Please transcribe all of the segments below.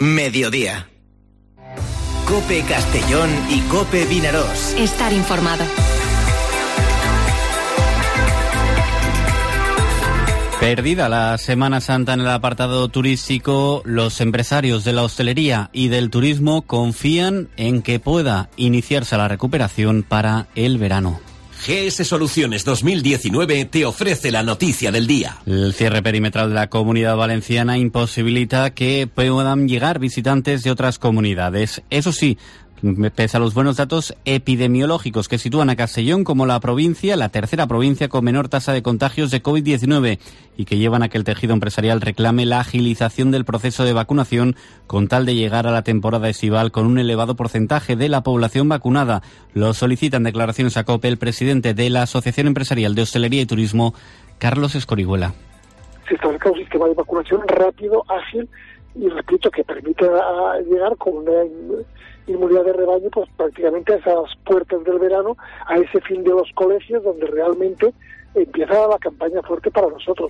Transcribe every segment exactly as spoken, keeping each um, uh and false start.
Mediodía. COPE Castellón y COPE Vinarós. Estar informado. Perdida la Semana Santa en el apartado turístico, los empresarios de la hostelería y del turismo confían en que pueda iniciarse la recuperación para el verano. G S Soluciones dos mil diecinueve te ofrece la noticia del día. El cierre perimetral de la Comunidad Valenciana imposibilita que puedan llegar visitantes de otras comunidades. Eso sí, pese a los buenos datos epidemiológicos que sitúan a Castellón como la provincia, la tercera provincia con menor tasa de contagios de COVID diecinueve y que llevan a que el tejido empresarial reclame la agilización del proceso de vacunación con tal de llegar a la temporada estival con un elevado porcentaje de la población vacunada. Lo solicita en declaraciones a COPE el presidente de la Asociación Empresarial de Hostelería y Turismo, Carlos Escorihuela. Se establezca un sistema de vacunación rápido, ágil y, repito, que permita llegar con una inmunidad de rebaño pues prácticamente a esas puertas del verano, a ese fin de los colegios donde realmente empieza la campaña fuerte para nosotros.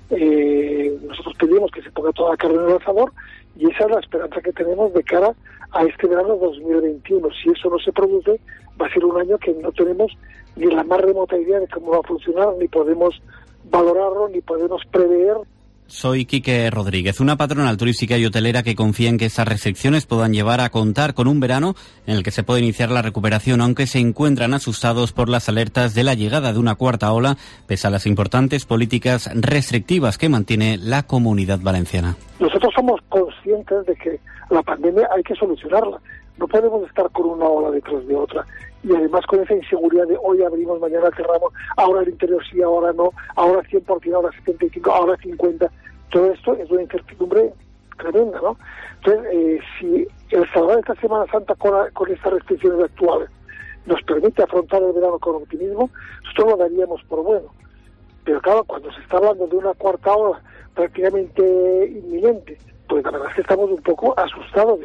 Eh, nosotros pedimos que se ponga toda la carne en el asador y esa es la esperanza que tenemos de cara a este verano dos mil veintiuno. Si eso no se produce, va a ser un año que no tenemos ni la más remota idea de cómo va a funcionar, ni podemos valorarlo, ni podemos prever. Soy Quique Rodríguez, una patronal turística y hotelera que confía en que estas restricciones puedan llevar a contar con un verano en el que se puede iniciar la recuperación, aunque se encuentran asustados por las alertas de la llegada de una cuarta ola, pese a las importantes políticas restrictivas que mantiene la Comunidad Valenciana. Nosotros somos conscientes de que la pandemia hay que solucionarla. No podemos estar con una ola detrás de otra. Y además con esa inseguridad de hoy abrimos, mañana cerramos, ahora el interior sí, ahora no, ahora cien por ciento, ahora setenta y cinco por ciento, ahora cincuenta por ciento. Todo esto es una incertidumbre tremenda, ¿no? Entonces, eh, si el salvar esta Semana Santa con, con estas restricciones actuales nos permite afrontar el verano con optimismo, nosotros lo daríamos por bueno. Pero claro, cuando se está hablando de una cuarta ola prácticamente inminente, pues la verdad es que estamos un poco asustados.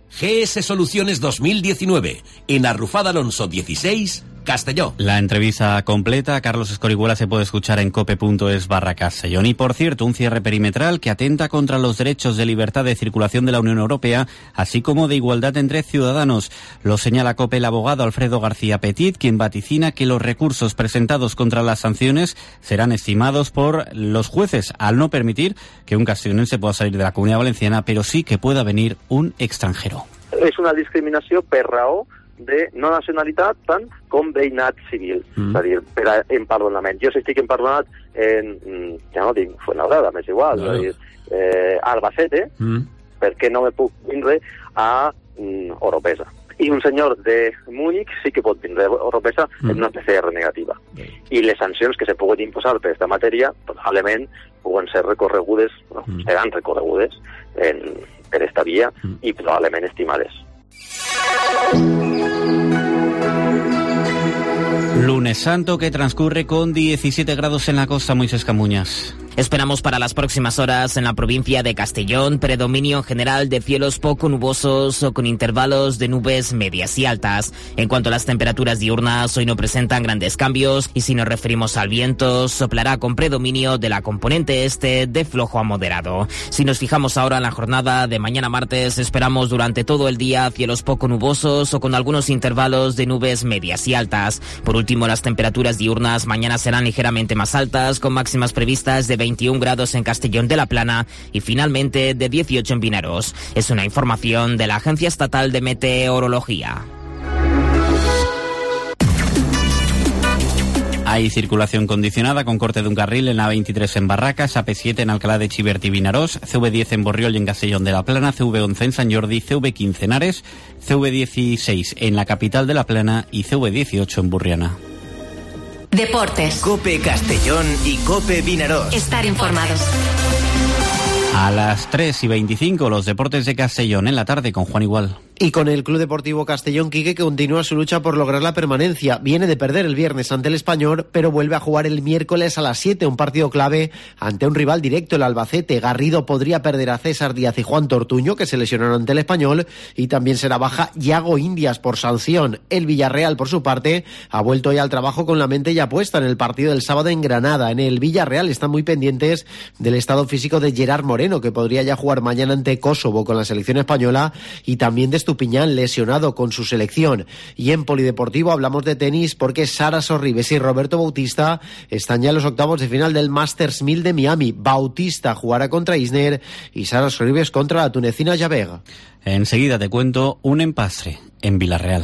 G S Soluciones dos mil diecinueve, en Arrufada Alonso dieciséis, Castellón. La entrevista completa a Carlos Escorihuela se puede escuchar en cope.es barra Castellón. Y por cierto, un cierre perimetral que atenta contra los derechos de libertad de circulación de la Unión Europea, así como de igualdad entre ciudadanos. Lo señala COPE el abogado Alfredo García Petit, quien vaticina que los recursos presentados contra las sanciones serán estimados por los jueces, al no permitir que un castellonense pueda salir de la Comunidad Valenciana, pero sí que pueda venir un extranjero. És una discriminació per raó de no nacionalitat tant com veïnat civil, mm. és a dir, per a empadronament. Jo si estic empadronat en, ja no dic Fuenlabrada, m'és igual, no. És a dir, eh, Albacete, mm. per què no me puc vindre a mm, Oropesa? I un senyor de Múnich sí que pot vindre a Oropesa mm. en una P C R negativa. Mm. I les sancions que se puguen imposar per aquesta matèria, probablement puguen ser recorregudes, no, mm. seran recorregudes en, per esta via mm. i probablement estimades. Lunes Santo que transcurre con diecisiete grados en la costa, Moisés Camuñas. Esperamos para las próximas horas en la provincia de Castellón predominio general de cielos poco nubosos o con intervalos de nubes medias y altas. En cuanto a las temperaturas diurnas, hoy no presentan grandes cambios y si nos referimos al viento, soplará con predominio de la componente este de flojo a moderado. Si nos fijamos ahora en la jornada de mañana martes, esperamos durante todo el día cielos poco nubosos o con algunos intervalos de nubes medias y altas. Por último, las temperaturas diurnas mañana serán ligeramente más altas, con máximas previstas de veintiún grados en Castellón de la Plana y finalmente de dieciocho en Vinarós. Es una información de la Agencia Estatal de Meteorología. Hay circulación condicionada con corte de un carril en A veintitrés en Barracas, A P siete en Alcalá de Chivert y Vinarós, C V diez en Borriol y en Castellón de la Plana, C V once en San Jordi, C V quince en Ares, C V dieciséis en la capital de la Plana y C V dieciocho en Burriana. Deportes. COPE Castellón y COPE Vinarós. Estar informados. A las tres y veinticinco, los deportes de Castellón en la tarde con Juan Igual. Y con el Club Deportivo Castellón, Quique, que continúa su lucha por lograr la permanencia. Viene de perder el viernes ante el Español, pero vuelve a jugar el miércoles a las siete, un partido clave ante un rival directo, el Albacete. Garrido podría perder a César Díaz y Juan Tortuño, que se lesionaron ante el Español, y también será baja Yago Indias por sanción. El Villarreal, por su parte, ha vuelto ya al trabajo con la mente ya puesta en el partido del sábado en Granada. En el Villarreal están muy pendientes del estado físico de Gerard Moreno, que podría ya jugar mañana ante Kosovo con la selección española, y también de Estupiñán, lesionado con su selección. Y en polideportivo hablamos de tenis porque Sara Sorribes y Roberto Bautista están ya en los octavos de final del Masters mil de Miami. Bautista jugará contra Isner y Sara Sorribes contra la tunecina Javeg. Enseguida te cuento un empastre en Villarreal.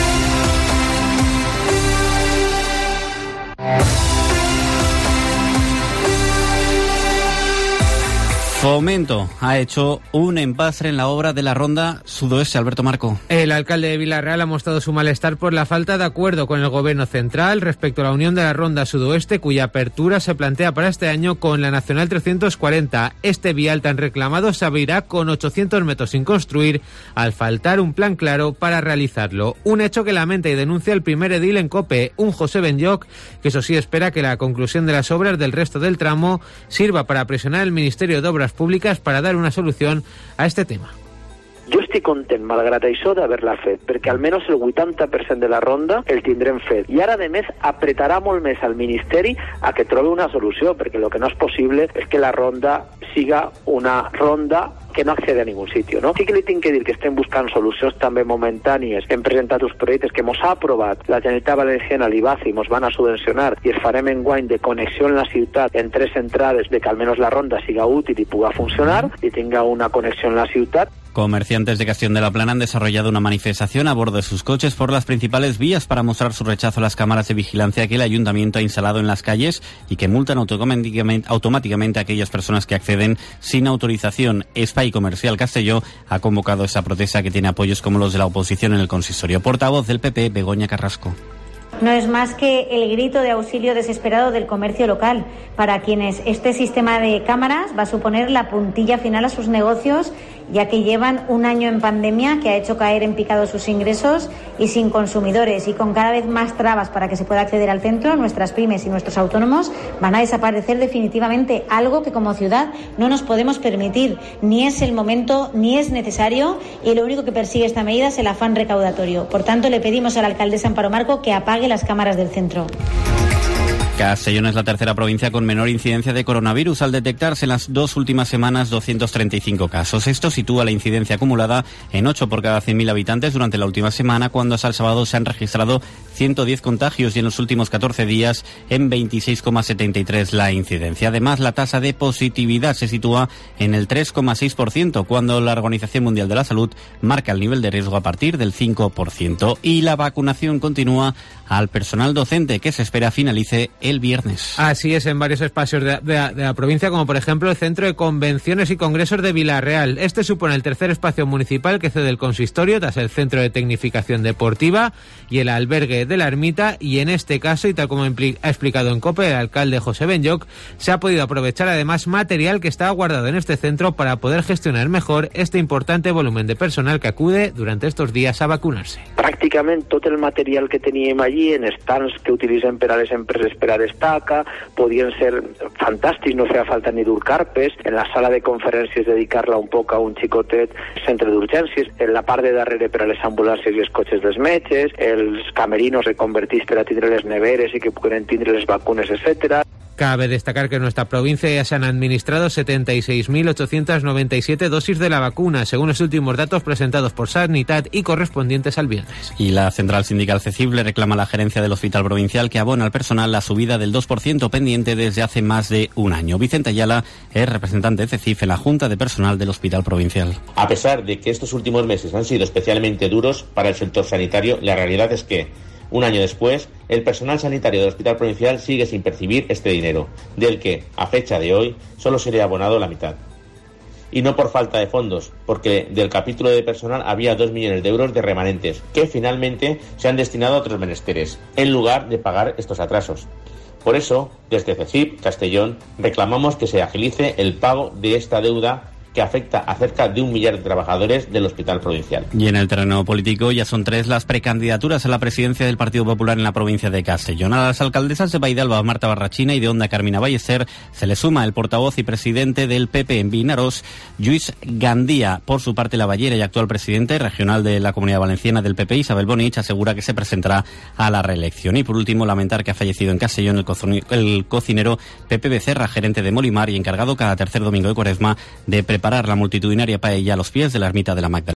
Fomento ha hecho un empastre en la obra de la Ronda Sudoeste. Alberto Marco. El alcalde de Villarreal ha mostrado su malestar por la falta de acuerdo con el gobierno central respecto a la unión de la Ronda Sudoeste, cuya apertura se plantea para este año con la Nacional trescientos cuarenta. Este vial tan reclamado se abrirá con ochocientos metros sin construir, al faltar un plan claro para realizarlo. Un hecho que lamenta y denuncia el primer edil en COPE, un José Benlloch, que eso sí espera que la conclusión de las obras del resto del tramo sirva para presionar al Ministerio de Obras Públicas para dar una solución a este tema. Jo estic content, malgrat això, d'haver-la fet, perquè almenys el vuitanta per cent de la ronda el tindrem fet. I ara, a més, apretarà molt més al Ministeri a que trobi una solució, perquè el que no és possible és que la ronda siga una ronda que no accede a ningún sitio, no? Sí que li tinc que dir que estem buscant solucions també momentànies. Hem presentat uns projectes que mos ha aprovat la Generalitat Valenciana, l'I B A C, i mos van a subvencionar i es farem enguany de connexió en la ciutat en tres entrades de que almenys la ronda siga útil i puga funcionar i tinga una connexió en la ciutat. Comerciantes de Castellón de la Plana han desarrollado una manifestación a bordo de sus coches por las principales vías para mostrar su rechazo a las cámaras de vigilancia que el ayuntamiento ha instalado en las calles y que multan automáticamente, automáticamente a aquellas personas que acceden sin autorización. Espai Comercial Castelló ha convocado esa protesta que tiene apoyos como los de la oposición en el consistorio. Portavoz del P P, Begoña Carrasco. No es más que el grito de auxilio desesperado del comercio local, para quienes este sistema de cámaras va a suponer la puntilla final a sus negocios, ya que llevan un año en pandemia que ha hecho caer en picado sus ingresos y sin consumidores, y con cada vez más trabas para que se pueda acceder al centro, nuestras pymes y nuestros autónomos van a desaparecer definitivamente, algo que como ciudad no nos podemos permitir. Ni es el momento ni es necesario, y lo único que persigue esta medida es el afán recaudatorio. Por tanto, le pedimos a la alcaldesa Amparo Marco que apague las cámaras del centro. Castellón es la tercera provincia con menor incidencia de coronavirus, al detectarse en las dos últimas semanas doscientos treinta y cinco casos. Esto sitúa la incidencia acumulada en ocho por cada cien mil habitantes durante la última semana, cuando hasta el sábado se han registrado ciento diez contagios y en los últimos catorce días en veintiséis coma setenta y tres la incidencia. Además, la tasa de positividad se sitúa en el tres coma seis por ciento, cuando la Organización Mundial de la Salud marca el nivel de riesgo a partir del cinco por ciento. Y la vacunación continúa al personal docente, que se espera finalice el viernes. Así es, en varios espacios de, de, de la provincia, como por ejemplo el Centro de Convenciones y Congresos de Villarreal. Este supone el tercer espacio municipal que cede el consistorio tras el Centro de Tecnificación Deportiva y el albergue de la Ermita, y en este caso, y tal como ha explicado en COPE el alcalde José Benlloch, se ha podido aprovechar además material que estaba guardado en este centro para poder gestionar mejor este importante volumen de personal que acude durante estos días a vacunarse. Pràcticament tot el material que teníem allí en stands que utilitzem per a les empreses per a destaca, podien ser fantàstics, no feia falta ni dur carpes, en la sala de conferències dedicar-la un poc a un xicotet centre d'urgències, en la part de darrere per a les ambulàncies i els cotxes dels metges, els camerinos reconvertits per a tindre les neveres i que puguen tindre les vacunes, etcètera. Cabe destacar que en nuestra provincia ya se han administrado setenta y seis mil ochocientas noventa y siete dosis de la vacuna, según los últimos datos presentados por Sanitat y correspondientes al viernes. Y la central sindical CECIF le reclama a la gerencia del Hospital Provincial que abona al personal la subida del dos por ciento pendiente desde hace más de un año. Vicente Ayala es representante de CECIF en la Junta de Personal del Hospital Provincial. A pesar de que estos últimos meses han sido especialmente duros para el sector sanitario, la realidad es que un año después, el personal sanitario del Hospital Provincial sigue sin percibir este dinero, del que, a fecha de hoy, solo se le ha abonado la mitad. Y no por falta de fondos, porque del capítulo de personal había dos millones de euros de remanentes, que finalmente se han destinado a otros menesteres, en lugar de pagar estos atrasos. Por eso, desde CECIP Castellón, reclamamos que se agilice el pago de esta deuda que afecta a cerca de un millar de trabajadores del Hospital Provincial. Y en el terreno político ya son tres las precandidaturas a la presidencia del Partido Popular en la provincia de Castellón. A las alcaldesas de Baidalba, Marta Barrachina, y de Onda, Carmina Ballester, se le suma el portavoz y presidente del P P en Vinaròs, Lluís Gandía. Por su parte, la ballera y actual presidente regional de la Comunidad Valenciana del P P, Isabel Bonich, asegura que se presentará a la reelección. Y por último, lamentar que ha fallecido en Castellón el, cozoni- el cocinero Pepe Becerra, gerente de Molimar y encargado cada tercer domingo de Cuaresma de preparar la multitudinaria paella a los pies de la ermita de la Magdalena.